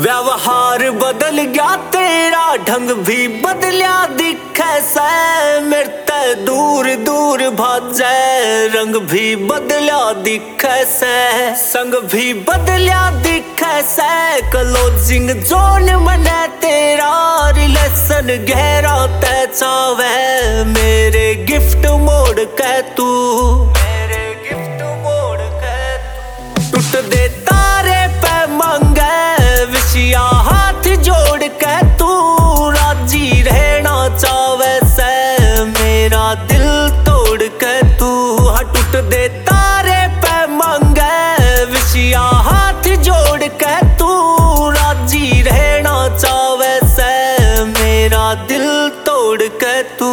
व्यवहार बदल गया तेरा, ढंग भी बदलिया दिखे से। मेरे ते दूर दूर भाजे, रंग भी बदलिया दिखे से। संग भी बदलिया दिखे से। क्लोजिंग जोन मने तेरा, रिलेशन गहरा ते चावे। मेरे गिफ्ट मोड़ के तू, मेरे गिफ्ट मोड़ के तू। टूट दे तारे पे मांगे विशिया, हाथ जोड़ के तू राजी रहना चावे से। मेरा दिल तोड़ के तू, हाँ टूट दे तारे पे मांगे विशिया, हाथ जोड़ के तू राजी रहना चावे से। मेरा दिल तोड़ के तू।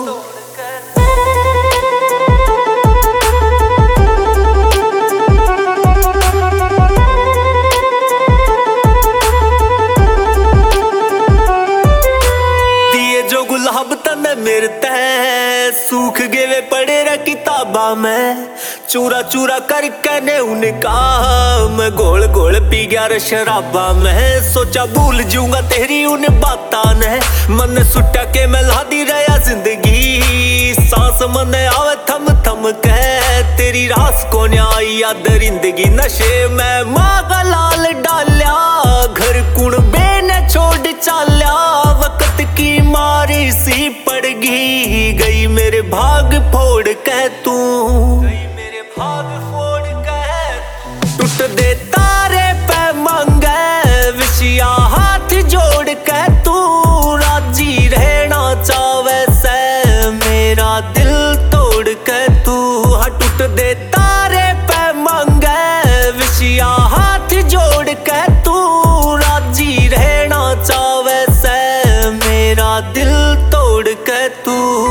गुलाब तने मेरे तय सूख गए पड़े रे किताबा में। चूरा चूरा करके ने उनका मैं गोल गोल पी गया रे शराबा में। सोचा भूल जाऊंगा तेरी उन बाता ने, मन सुटा के मैं लादी रहा जिंदगी। सांस मन आवे थम थम के, तेरी रास को आई याद रिंदगी। नशे में मागा लाल डालिया, घर कुण बेने छोड़ चालिया। वक्त की मारी सी पड़गी, गई मेरे भाग फोड़ के तू, गई मेरे भाग फोड़ के। टूट दे तारे पे मांगे विशिया, हाथ जोड़ के तू राजी रहना चावे से। मेरा दिल तोड़ के तू, हाँ टूट दे तारे पे मांगे विशिया, हाथ जोड़ के तू राजी रहना चावे से। मेरा दिल तोड़ के तू।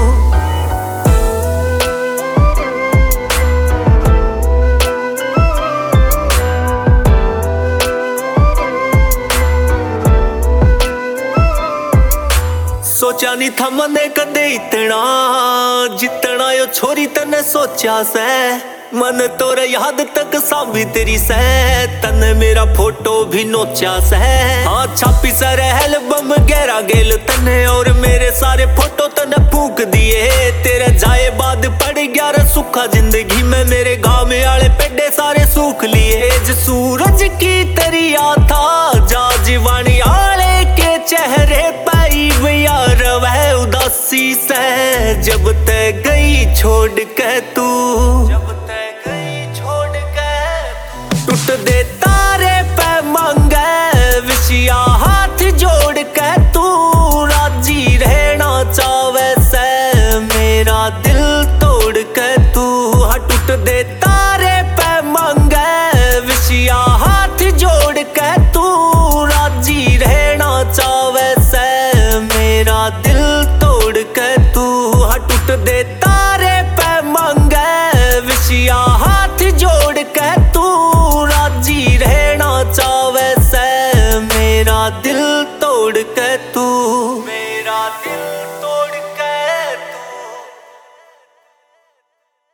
सोचा नहीं था मने कदे इतना, जितना यो छोरी तने सोचा से। मन तोरे याद तक सांभी तेरी से, तने मेरा फोटो भी नोचा से। हाँ छापी सर एल्बम गहरा गेल तने, और मेरे सारे फोटो तने फूक दिए। तेरे जाए बाद पड़ गया रे सूखा जिंदगी में, मेरे गाँव में आले पेड़े सारे सूख लिए। सूरज की तरिया था जा जीवानी आले के चेहरे पाई यार वह उदासी से। जब ते गई छोड़ के तू,